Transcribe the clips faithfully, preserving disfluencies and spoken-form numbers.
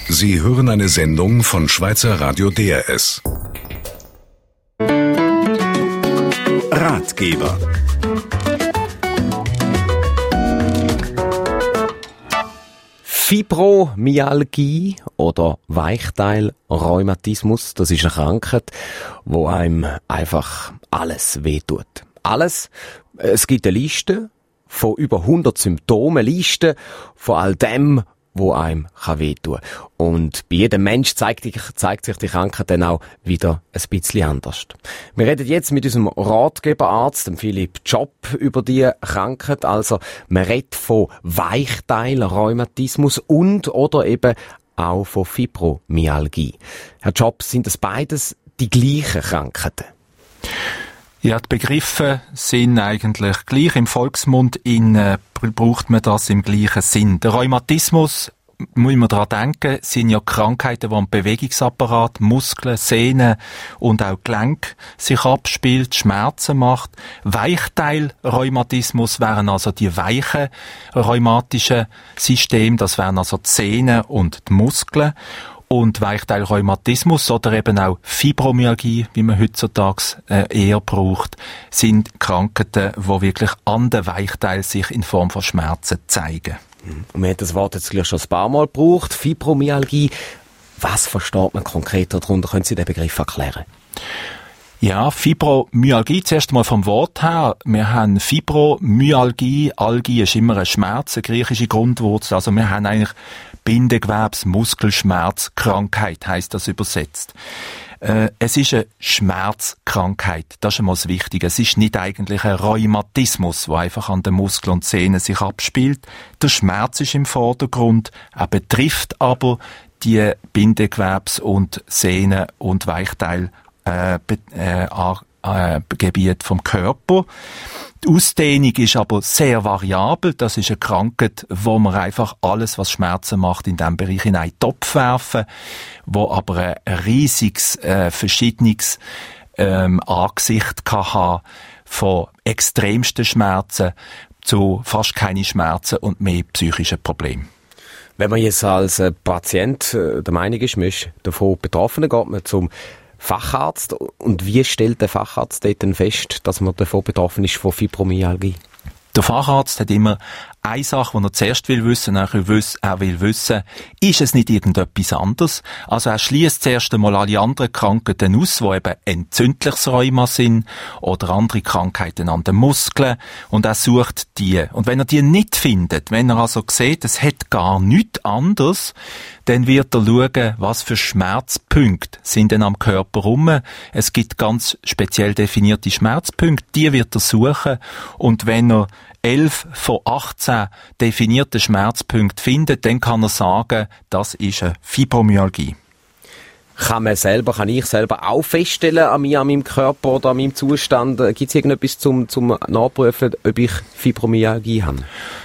Sie hören eine Sendung von Schweizer Radio D R S. Ratgeber. Fibromyalgie oder Weichteilrheumatismus, das ist eine Krankheit, wo einem einfach alles wehtut. Alles. Es gibt eine Liste von über hundert Symptomen, Liste von all dem, wo einem wehtun kann. Und bei jedem Mensch zeigt, die, zeigt sich die Krankheit dann auch wieder ein bisschen anders. Wir reden jetzt mit unserem Ratgeberarzt, dem Philipp Job, über die Krankheit. Also, man redet von Weichteilrheumatismus und oder eben auch von Fibromyalgie. Herr Job, sind das beides die gleichen Krankheiten? Ja, die Begriffe sind eigentlich gleich. Im Volksmund in, äh, braucht man das im gleichen Sinn. Der Rheumatismus, muss man daran denken, sind ja Krankheiten, die am Bewegungsapparat, Muskeln, Sehnen und auch Gelenk sich abspielt, Schmerzen macht. Weichteilrheumatismus wären also die weichen rheumatischen Systeme, das wären also die Sehnen und die Muskeln. Und Weichteilrheumatismus oder eben auch Fibromyalgie, wie man heutzutage äh, eher braucht, sind Krankheiten, die wirklich an den Weichteil sich in Form von Schmerzen zeigen. Und wir haben das Wort jetzt gleich schon ein paar Mal gebraucht, Fibromyalgie. Was versteht man konkret darunter? Können Sie den Begriff erklären? Ja, Fibromyalgie, zuerst mal vom Wort her. Wir haben Fibromyalgie, Algie ist immer ein Schmerz, eine griechische Grundwurzel. Also wir haben eigentlich Bindegewebs-Muskelschmerzkrankheit, heisst das übersetzt. Äh, es ist eine Schmerzkrankheit, das ist einmal das Wichtige. Es ist nicht eigentlich ein Rheumatismus, der einfach an den Muskeln und Sehnen sich abspielt. Der Schmerz ist im Vordergrund, er betrifft aber die Bindegewebs- und Sehnen- und Weichteil Äh, äh, äh, Gebiet vom Körper. Die Ausdehnung ist aber sehr variabel. Das ist eine Krankheit, wo man einfach alles, was Schmerzen macht, in diesem Bereich in einen Topf werfen, wo aber ein riesiges, äh, verschiedenes ähm, Angesicht kann haben, von extremsten Schmerzen zu fast keine Schmerzen und mehr psychischen Problemen. Wenn man jetzt als äh, Patient äh, der Meinung ist, man ist davon betroffen, geht man zum Facharzt. Und wie stellt der Facharzt dort denn fest, dass man davon betroffen ist von Fibromyalgie? Der Facharzt hat immer eine Sache, die er zuerst will wissen, er will, er will wissen, ist es nicht irgendetwas anderes? Also er schließt zuerst einmal alle anderen Krankheiten aus, die eben entzündliches Rheuma sind oder andere Krankheiten an den Muskeln, und er sucht die. Und wenn er die nicht findet, wenn er also sieht, es hat gar nichts anderes, dann wird er schauen, was für Schmerzpunkte sind denn am Körper rum. Es gibt ganz speziell definierte Schmerzpunkte, die wird er suchen, und wenn er elf von achtzehn definierten Schmerzpunkten findet, dann kann er sagen, das ist eine Fibromyalgie. Kann man selber, kann ich selber auch feststellen an mir, an meinem Körper oder an meinem Zustand? Gibt es irgendetwas zum, zum Nachprüfen, ob ich Fibromyalgie habe?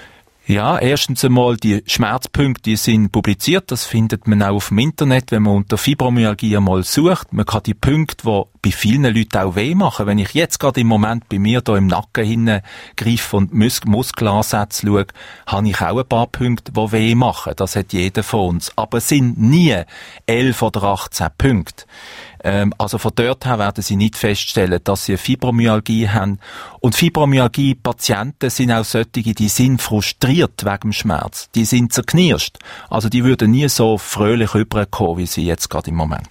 Ja, erstens einmal, die Schmerzpunkte, die sind publiziert, das findet man auch auf dem Internet, wenn man unter Fibromyalgie einmal sucht. Man kann die Punkte, die bei vielen Leuten auch weh machen. Wenn ich jetzt gerade im Moment bei mir da im Nacken hinten greife und Mus- Muskelansätze schaue, habe ich auch ein paar Punkte, die weh machen. Das hat jeder von uns. Aber es sind nie elf oder achtzehn Punkte. Ähm, also von dort her werden Sie nicht feststellen, dass Sie eine Fibromyalgie haben. Und Fibromyalgie-Patienten sind auch solche, die sind frustriert wegen dem Schmerz. Die sind zerknirscht. Also die würden nie so fröhlich rüberkommen, wie sie jetzt gerade im Moment.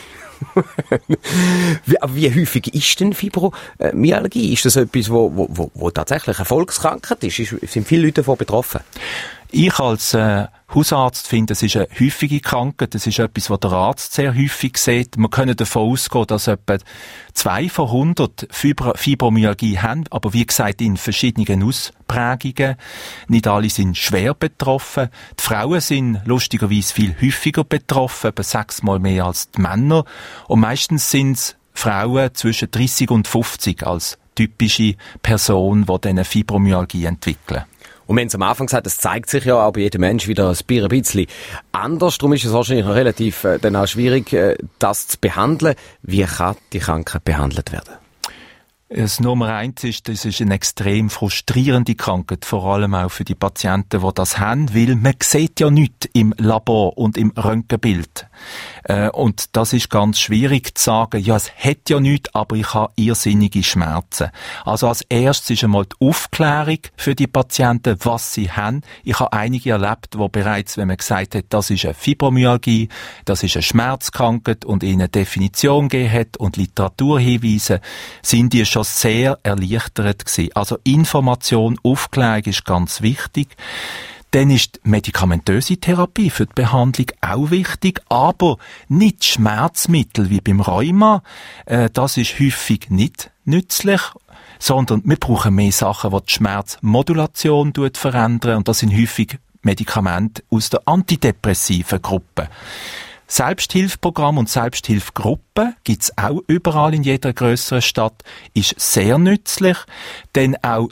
wie, wie häufig ist denn Fibromyalgie? Ist das etwas, wo, wo, wo, wo tatsächlich eine Volkskrankheit ist? ist? Sind viele Leute davon betroffen? Ich als äh, Hausarzt finde, es ist eine häufige Krankheit. Das ist etwas, was der Arzt sehr häufig sieht. Wir können davon ausgehen, dass etwa zwei von hundert Fibro- Fibromyalgie haben, aber wie gesagt in verschiedenen Ausprägungen. Nicht alle sind schwer betroffen. Die Frauen sind lustigerweise viel häufiger betroffen, etwa sechsmal mehr als die Männer. Und meistens sind es Frauen zwischen dreißig und fünfzig als typische Person, die diese Fibromyalgie entwickeln. Und wir haben es am Anfang gesagt, es zeigt sich ja auch bei jedem Mensch wieder ein bisschen anders. Darum ist es wahrscheinlich relativ äh, dann auch schwierig, äh, das zu behandeln. Wie kann die Krankheit behandelt werden? Das Nummer eins ist, das ist eine extrem frustrierende Krankheit, vor allem auch für die Patienten, die das haben, weil man sieht ja nichts im Labor und im Röntgenbild. Äh, und das ist ganz schwierig zu sagen, ja, es hat ja nichts, aber ich habe irrsinnige Schmerzen. Also als erstes ist einmal die Aufklärung für die Patienten, was sie haben. Ich habe einige erlebt, die bereits, wenn man gesagt hat, das ist eine Fibromyalgie, das ist eine Schmerzkrankheit und ihnen eine Definition gegeben hat und Literaturhinweise, sind die schon sehr erleichtert gewesen. Also Information, Aufklärung ist ganz wichtig. Dann ist die medikamentöse Therapie für die Behandlung auch wichtig, aber nicht Schmerzmittel wie beim Rheuma. Äh, das ist häufig nicht nützlich, sondern wir brauchen mehr Sachen, die die Schmerzmodulation verändern, und das sind häufig Medikamente aus der antidepressiven Gruppe. Selbsthilfeprogramm und Selbsthilfegruppen gibt's auch überall in jeder grösseren Stadt, ist sehr nützlich. Denn auch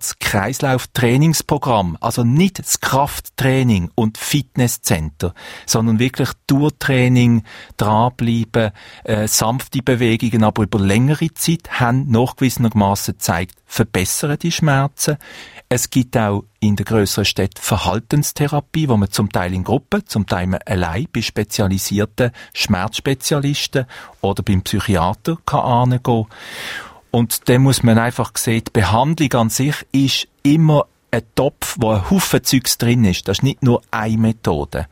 Herz-Kreislauf-Trainingsprogramm, also nicht das Krafttraining und Fitnesscenter, sondern wirklich Durchtraining, dranbleiben, äh, sanfte Bewegungen, aber über längere Zeit haben nachgewiesenermassen gezeigt, verbessern die Schmerzen. Es gibt auch in den grösseren Städten Verhaltenstherapie, wo man zum Teil in Gruppen, zum Teil allein bei spezialisierten Schmerzspezialisten oder beim Psychiater kann hingehen. Und dann muss man einfach sehen, die Behandlung an sich ist immer ein Topf, wo ein Haufen Zeugs drin ist. Das ist nicht nur eine Methode.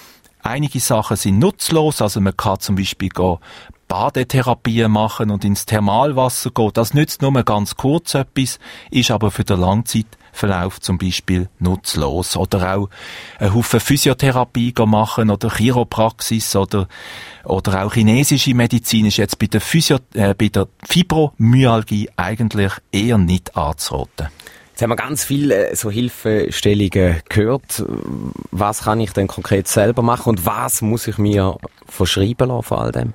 Einige Sachen sind nutzlos, also man kann zum Beispiel gehen, Badetherapien machen und ins Thermalwasser gehen. Das nützt nur ganz kurz etwas, ist aber für den Langzeitverlauf zum Beispiel nutzlos. Oder auch einen Haufen Physiotherapie machen oder Chiropraxis oder, oder auch chinesische Medizin ist jetzt bei der, Physio, äh, bei der Fibromyalgie eigentlich eher nicht anzuraten. Jetzt haben wir ganz viele so Hilfestellungen gehört. Was kann ich denn konkret selber machen und was muss ich mir verschreiben lassen vor all dem?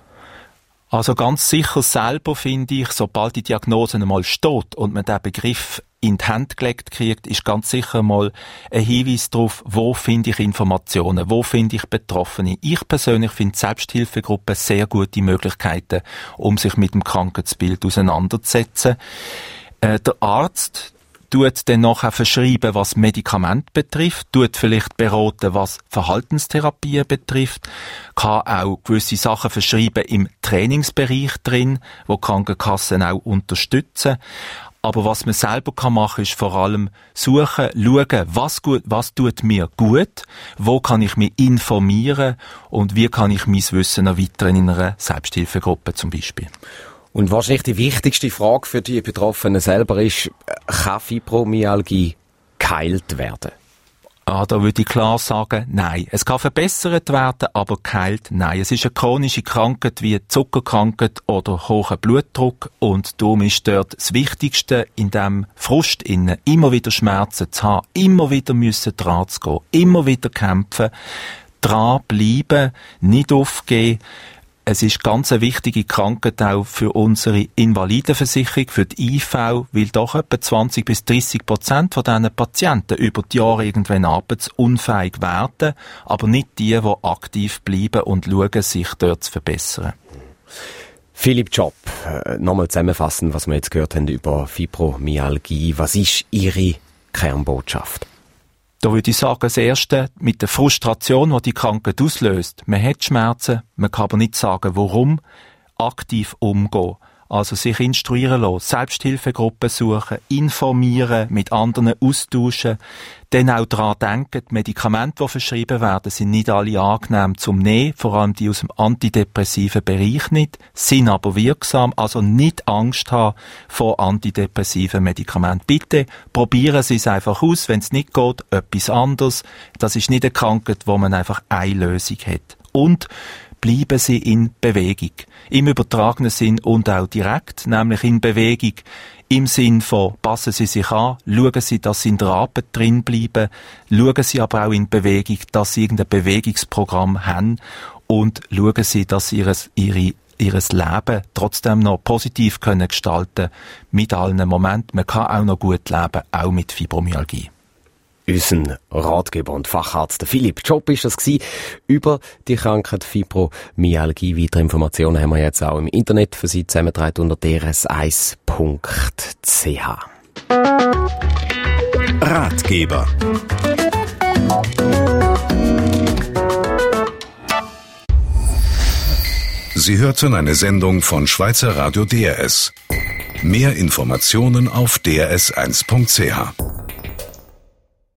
Also ganz sicher selber finde ich, sobald die Diagnose einmal steht und man den Begriff in die Hand gelegt kriegt, ist ganz sicher mal ein Hinweis darauf, wo finde ich Informationen, wo finde ich Betroffene. Ich persönlich finde Selbsthilfegruppen sehr gute Möglichkeiten, um sich mit dem Krankheitsbild auseinanderzusetzen. Äh, der Arzt tut dann nachher verschreiben, was Medikament betrifft, tut vielleicht beraten, was Verhaltenstherapie betrifft, kann auch gewisse Sachen verschreiben im Trainingsbereich drin, wo Krankenkassen auch unterstützen. Aber was man selber kann machen, ist vor allem suchen, schauen, was gut, was tut mir gut, wo kann ich mich informieren und wie kann ich mein Wissen erweitern in einer Selbsthilfegruppe zum Beispiel. Und wahrscheinlich die wichtigste Frage für die Betroffenen selber ist, kann Fibromyalgie geheilt werden? Ah, da würde ich klar sagen, nein. Es kann verbessert werden, aber geheilt, nein. Es ist eine chronische Krankheit wie Zuckerkrankheit oder hoher Blutdruck und darum ist dort das Wichtigste in dem Frust innen, immer wieder Schmerzen zu haben, immer wieder müssen dran zu gehen, immer wieder kämpfen, dranbleiben, nicht aufgeben. Es ist ganz eine wichtige Krankheit auch für unsere Invalidenversicherung, für die I V, weil doch etwa zwanzig bis dreissig Prozent von diesen Patienten über die Jahre irgendwann arbeitsunfähig werden, aber nicht die, die aktiv bleiben und schauen, sich dort zu verbessern. Philipp Job, nochmal zusammenfassen, was wir jetzt gehört haben über Fibromyalgie. Was ist Ihre Kernbotschaft? Da würde ich sagen, das Erste, mit der Frustration, die die Krankheit auslöst. Man hat Schmerzen, man kann aber nicht sagen, warum, aktiv umgehen. Also sich instruieren lassen, Selbsthilfegruppen suchen, informieren, mit anderen austauschen, dann auch daran denken, die Medikamente, die verschrieben werden, sind nicht alle angenehm zum Nehmen, vor allem die aus dem antidepressiven Bereich nicht, sind aber wirksam, also nicht Angst haben vor antidepressiven Medikamenten. Bitte probieren Sie es einfach aus, wenn es nicht geht, etwas anderes. Das ist nicht eine Krankheit, wo man einfach eine Lösung hat. Und bleiben Sie in Bewegung. Im übertragenen Sinn und auch direkt, nämlich in Bewegung im Sinn von, passen Sie sich an, schauen Sie, dass Sie in der Arbeit drin bleiben, schauen Sie aber auch in Bewegung, dass Sie irgendein Bewegungsprogramm haben und schauen Sie, dass Sie Ihres, Ihre, Ihres Leben trotzdem noch positiv können gestalten mit allen Momenten. Man kann auch noch gut leben, auch mit Fibromyalgie. unser Ratgeber und Facharzt, der Philipp Job, ist das gewesen, über die Krankheit Fibromyalgie. Weitere Informationen haben wir jetzt auch im Internet für Sie zusammengetragen unter d r s eins punkt c h. Ratgeber. Sie hörten eine Sendung von Schweizer Radio D R S. Mehr Informationen auf d r s eins punkt c h.